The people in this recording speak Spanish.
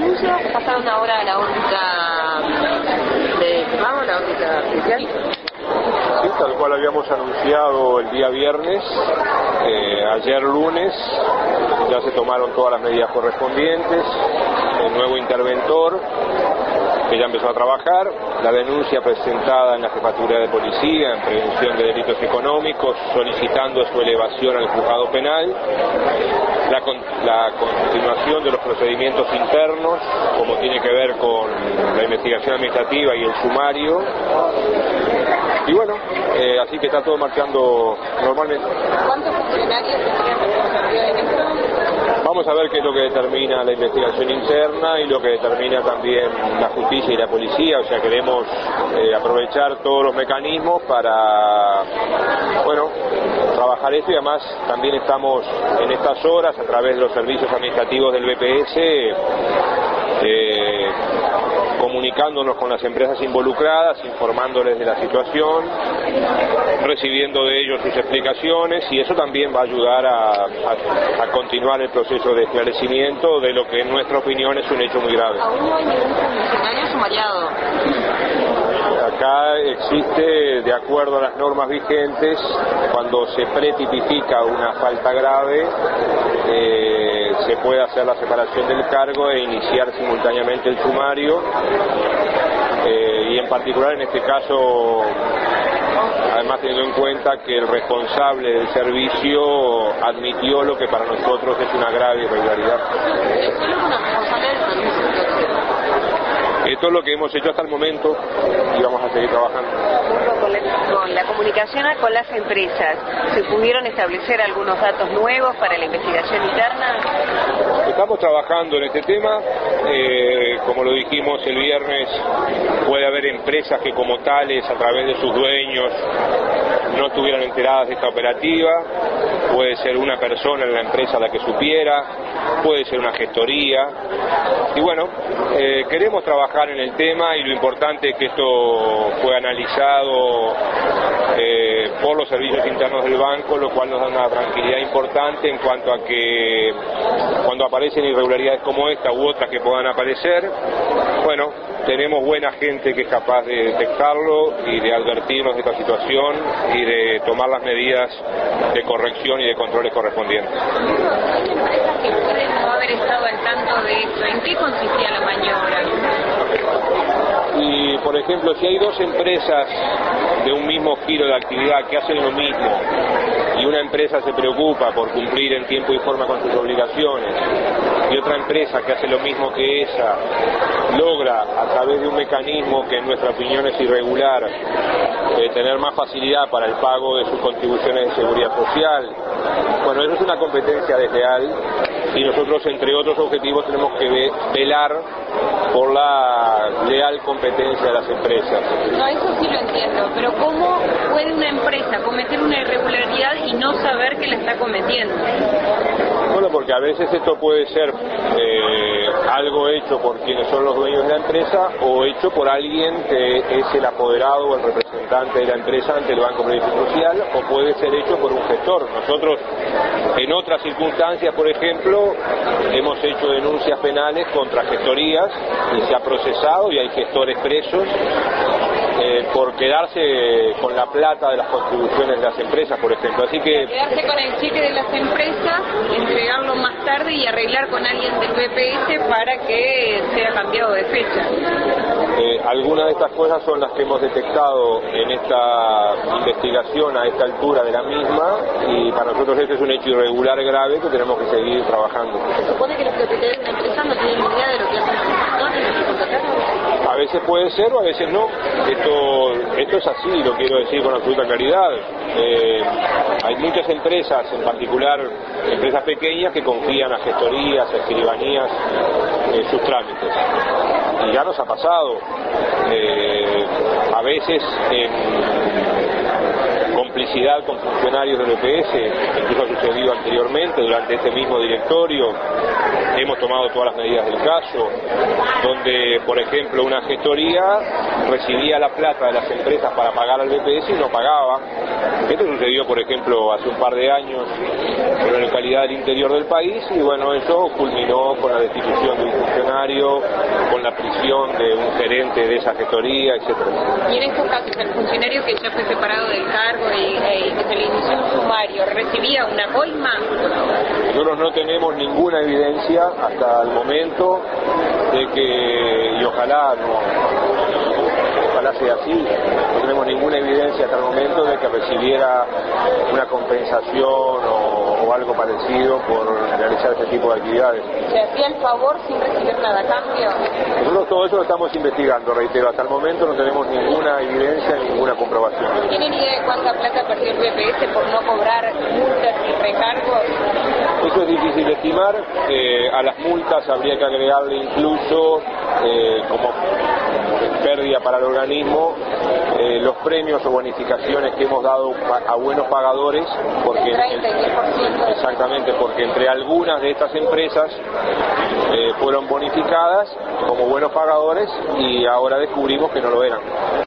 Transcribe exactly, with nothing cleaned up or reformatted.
denuncia o pasaron ahora a la órbita de vamos, la órbita judicial? Sí, tal cual habíamos anunciado el día viernes, eh, ayer lunes ya se tomaron todas las medidas correspondientes, el nuevo interventor que ya empezó a trabajar, la denuncia presentada en la Jefatura de Policía en prevención de delitos económicos solicitando su elevación al juzgado penal, la, con, la continuación de los procedimientos internos como tiene que ver con la investigación administrativa y el sumario. Y bueno, eh, así que está todo marchando normalmente. ¿Cuántos funcionarios tendrían responsabilidad en esto? Vamos a ver qué es lo que determina la investigación interna y lo que determina también la justicia y la policía. O sea, queremos eh, aprovechar todos los mecanismos para, bueno, trabajar esto y además también estamos en estas horas a través de los servicios administrativos del B P S eh, comunicándonos con las empresas involucradas, informándoles de la situación, recibiendo de ellos sus explicaciones y eso también va a ayudar a, a, a continuar el proceso de esclarecimiento de lo que en nuestra opinión es un hecho muy grave. ¿Aún no hay ningún funcionario sumariado? Acá existe, de acuerdo a las normas vigentes, cuando se pretipifica una falta grave, eh, se puede hacer la separación del cargo e iniciar simultáneamente el sumario, eh, y en particular en este caso, además teniendo en cuenta que el responsable del servicio admitió lo que para nosotros es una grave irregularidad. Esto es lo que hemos hecho hasta el momento y vamos a seguir trabajando. Con la, con la comunicación con las empresas, ¿se pudieron establecer algunos datos nuevos para la investigación interna? Estamos trabajando en este tema, eh, como lo dijimos el viernes, puede haber empresas que como tales, a través de sus dueños, no estuvieran enteradas de esta operativa, puede ser una persona en la empresa la que supiera, puede ser una gestoría, y bueno, eh, queremos trabajar en el tema y lo importante es que esto fue analizado eh, por los servicios internos del banco, lo cual nos da una tranquilidad importante en cuanto a que cuando aparecen irregularidades como esta u otras que puedan aparecer, bueno, tenemos buena gente que es capaz de detectarlo y de advertirnos de esta situación y de tomar las medidas de corrección y de controles correspondientes. Hay empresas que pueden no haber estado al tanto de esto. ¿En qué consistía la maniobra? Y, por ejemplo, si hay dos empresas de un mismo giro de actividad que hacen lo mismo y una empresa se preocupa por cumplir en tiempo y forma con sus obligaciones y otra empresa que hace lo mismo que esa logra, a través de un mecanismo que en nuestra opinión es irregular, eh, tener más facilidad para el pago de sus contribuciones de seguridad social, bueno, eso es una competencia desleal y nosotros, entre otros objetivos, tenemos que ve velar por la leal competencia de las empresas. No, eso sí lo entiendo, pero ¿cómo puede una empresa cometer una irregularidad y no saber que la está cometiendo? Bueno, porque a veces esto puede ser eh, algo hecho por quienes son los dueños de la empresa o hecho por alguien que es el apoderado o el representante de la empresa ante el Banco Previsión Social, o puede ser hecho por un gestor. Nosotros, en otras circunstancias, por ejemplo, hemos hecho denuncias penales contra gestorías y se ha procesado y hay gestores presos eh, por quedarse con la plata de las contribuciones de las empresas, por ejemplo. Así que quedarse con el cheque de las empresas, entregarlo más tarde y arreglar con alguien del B P S para que sea cambiado de fecha. Eh, algunas de estas cosas son las que hemos detectado en esta investigación a esta altura de la misma y para nosotros este es un hecho irregular grave que tenemos que seguir trabajando. ¿Se supone que los propietarios de una empresa no tienen idea de lo que hacen los gestores, los que contrataron? A veces puede ser o a veces no. Esto, esto es así, lo quiero decir con absoluta claridad. Eh, hay muchas empresas, en particular empresas pequeñas, que confían a gestorías, a escribanías, en sus trámites. Y ya nos ha pasado. Eh, a veces en complicidad con funcionarios del B P S, incluso ha sucedido anteriormente durante este mismo directorio, hemos tomado todas las medidas del caso, donde, por ejemplo, una gestoría recibía la plata de las empresas para pagar al B P S y no pagaba. Esto sucedió, por ejemplo, hace un par de años en una localidad del interior del país y, bueno, eso culminó con la destitución de un funcionario la prisión de un gerente de esa gestoría, etcétera. Y en estos casos, el funcionario que ya fue separado del cargo y, y que se le inició un sumario, ¿recibía una coima? Nosotros no tenemos ninguna evidencia hasta el momento de que, y ojalá no, ojalá sea así, no tenemos ninguna evidencia hasta el momento de que recibiera una compensación o, o algo parecido por realizar este tipo de actividades. ¿Se hacía el favor sin recibir nada a cambio? Nosotros todo eso lo estamos investigando, reitero, hasta el momento no tenemos ninguna evidencia, ninguna comprobación. ¿Tienen idea de cuánta plata perdió el B P S por no cobrar multas y recargos? Eso es difícil de estimar, eh, a las multas habría que agregarle incluso eh, como pérdida para el organismo eh, los premios o bonificaciones que hemos dado a buenos pagadores, porque el treinta y diez por ciento. Exactamente, porque entre algunas de estas empresas eh, fueron bonificadas como buenos pagadores y ahora descubrimos que no lo eran.